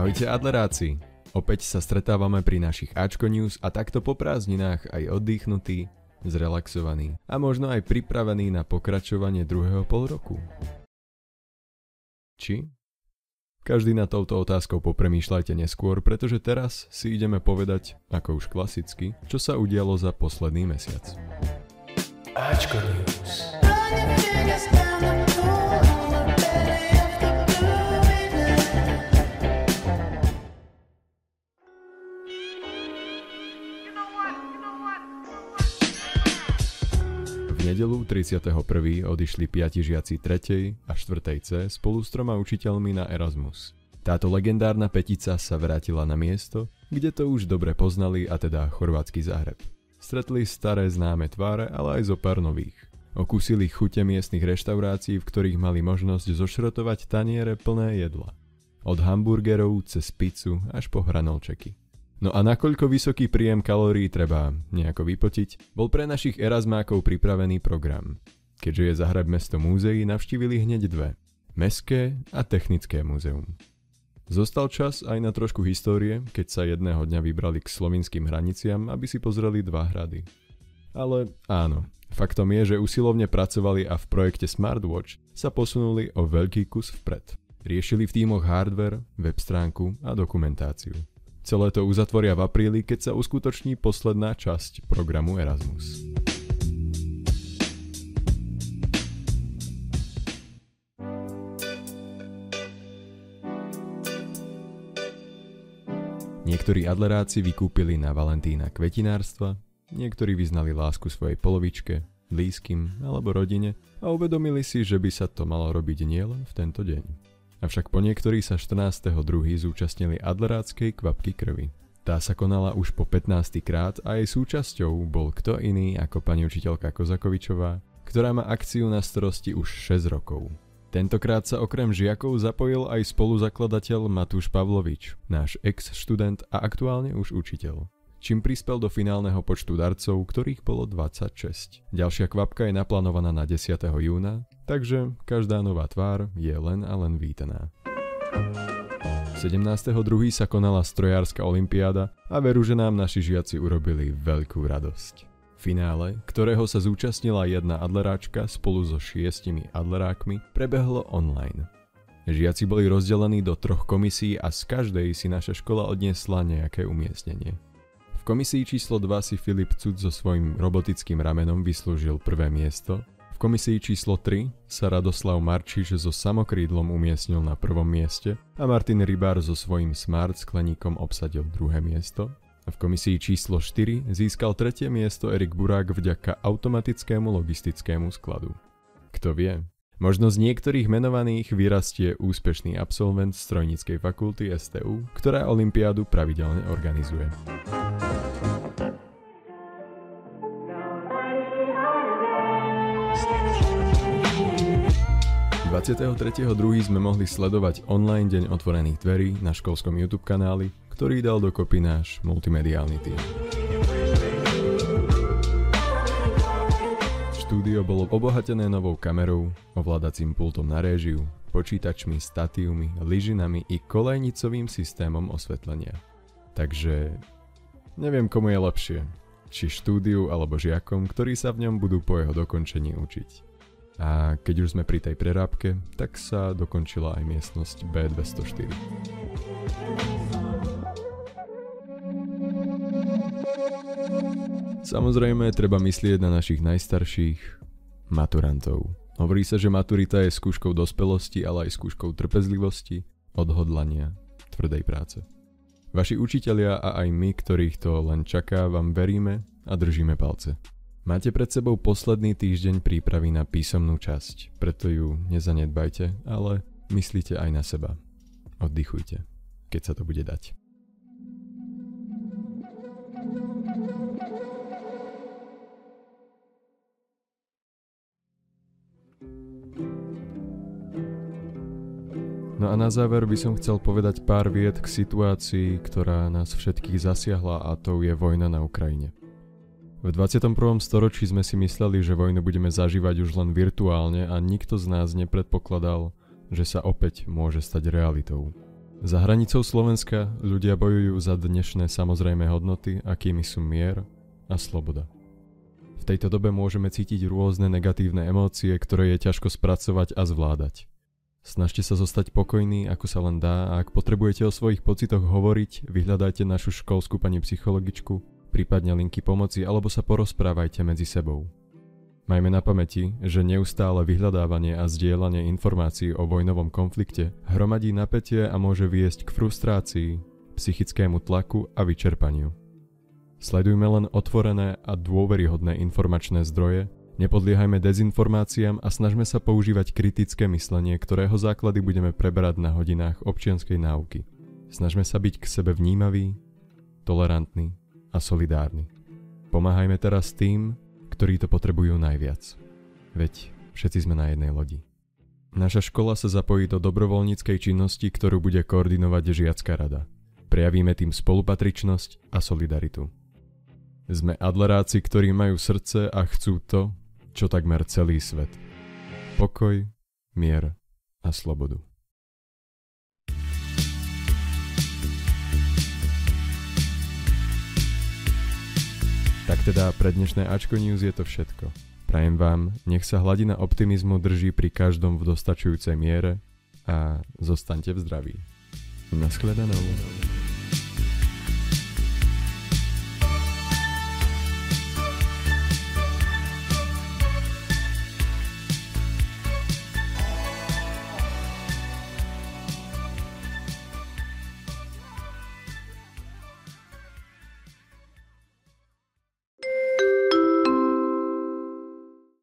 Ahojte Adleráci, opäť sa stretávame pri našich Ačko News a takto po prázdninách aj oddychnutí, zrelaxovaní a možno aj pripravení na pokračovanie druhého polroku. Či? Každý na touto otázkou popremýšľajte neskôr, pretože teraz si ideme povedať, ako už klasicky, čo sa udialo za posledný mesiac. Ačko News. V nedeľu 31. odišli 5 žiaci 3. a 4. C spolu s 3 učiteľmi na Erasmus. Táto legendárna petica sa vrátila na miesto, kde to už dobre poznali, a teda chorvátsky Záhreb. Stretli staré známe tváre, ale aj zo pár nových. Okúsili chute miestnych reštaurácií, v ktorých mali možnosť zošrotovať taniere plné jedla. Od hamburgerov cez pizzu až po hranolčeky. No a nakoľko vysoký príjem kalórií treba nejako vypotiť, bol pre našich erasmákov pripravený program. Keďže je Záhreb mesto múzeí, navštívili hneď dve. Mestské a technické múzeum. Zostal čas aj na trošku histórie, keď sa jedného dňa vybrali k slovinským hraniciam, aby si pozreli 2 hrady. Ale áno, faktom je, že usilovne pracovali a v projekte Smartwatch sa posunuli o veľký kus vpred. Riešili v tímoch hardware, web stránku a dokumentáciu. Celé to uzatvoria v apríli, keď sa uskutoční posledná časť programu Erasmus. Niektorí adleráci vykúpili na Valentína kvetinárstva, niektorí vyznali lásku svojej polovičke, blízkym alebo rodine a uvedomili si, že by sa to malo robiť nielen v tento deň. Avšak po niektorí sa 14.2. zúčastnili adlerátskej kvapky krvi. Tá sa konala už po 15. krát a jej súčasťou bol kto iný ako pani učiteľka Kozakovičová, ktorá má akciu na starosti už 6 rokov. Tentokrát sa okrem žiakov zapojil aj spoluzakladateľ Matúš Pavlovič, náš ex-študent a aktuálne už učiteľ, čím prispel do finálneho počtu darcov, ktorých bolo 26. Ďalšia kvapka je naplánovaná na 10. júna, takže každá nová tvár je len a len vítaná. 17.2. sa konala strojárska olympiáda a veru, že nám naši žiaci urobili veľkú radosť. Finále, ktorého sa zúčastnila jedna adleráčka spolu so 6 adlerákmi, prebehlo online. Žiaci boli rozdelení do 3 komisí a z každej si naša škola odniesla nejaké umiestnenie. V komisii číslo 2 si Filip Cud so svojím robotickým ramenom vyslúžil prvé miesto, v komisii číslo 3 sa Radoslav Marčiš so samokrídlom umiestnil na 1. mieste a Martin Rybár so svojím smart skleníkom obsadil 2. miesto. V komisii číslo 4 získal 3. miesto Erik Burák vďaka automatickému logistickému skladu. Kto vie, možno z niektorých menovaných vyrastie úspešný absolvent strojníckej fakulty STU, ktorá olympiádu pravidelne organizuje. 23.2. sme mohli sledovať online deň otvorených dverí na školskom YouTube kanáli, ktorý dal dokopy náš multimediálny tím. Štúdio bolo obohatené novou kamerou, ovládacím pultom na réžiu, počítačmi, statívmi, lyžinami i kolejnicovým systémom osvetlenia. Takže neviem, komu je lepšie, či štúdiu alebo žiakom, ktorí sa v ňom budú po jeho dokončení učiť. A keď už sme pri tej prerábke, tak sa dokončila aj miestnosť B204. Samozrejme, treba myslieť na našich najstarších maturantov. Hovorí sa, že maturita je skúškou dospelosti, ale aj skúškou trpezlivosti, odhodlania, tvrdej práce. Vaši učitelia a aj my, ktorých to len čaká, vám veríme a držíme palce. Máte pred sebou posledný týždeň prípravy na písomnú časť, preto ju nezanedbajte, ale myslíte aj na seba. Oddychujte, keď sa to bude dať. No a na záver by som chcel povedať pár vied k situácii, ktorá nás všetkých zasiahla, a to je vojna na Ukrajine. V 21. storočí sme si mysleli, že vojnu budeme zažívať už len virtuálne a nikto z nás nepredpokladal, že sa opäť môže stať realitou. Za hranicou Slovenska ľudia bojujú za dnešné samozrejmé hodnoty, akými sú mier a sloboda. V tejto dobe môžeme cítiť rôzne negatívne emócie, ktoré je ťažko spracovať a zvládať. Snažte sa zostať pokojní, ako sa len dá, a ak potrebujete o svojich pocitoch hovoriť, vyhľadajte našu školskú pani psychologičku, prípadne linky pomoci, alebo sa porozprávajte medzi sebou. Majme na pamäti, že neustále vyhľadávanie a zdieľanie informácií o vojnovom konflikte hromadí napätie a môže viesť k frustrácii, psychickému tlaku a vyčerpaniu. Sledujme len otvorené a dôveryhodné informačné zdroje, nepodliehajme dezinformáciám a snažme sa používať kritické myslenie, ktorého základy budeme preberať na hodinách občianskej náuky. Snažme sa byť k sebe vnímaví, tolerantní a solidárni. Pomáhajme teraz tým, ktorí to potrebujú najviac. Veď všetci sme na jednej lodi. Naša škola sa zapojí do dobrovoľníckej činnosti, ktorú bude koordinovať žiacka rada. Prejavíme tým spolupatričnosť a solidaritu. Sme Adleráci, ktorí majú srdce a chcú to, čo takmer celý svet. Pokoj, mier a slobodu. Tak teda pre dnešné Ačko News je to všetko. Prajem vám, nech sa hladina optimizmu drží pri každom v dostačujúcej miere a zostaňte v zdraví. Naschledanou.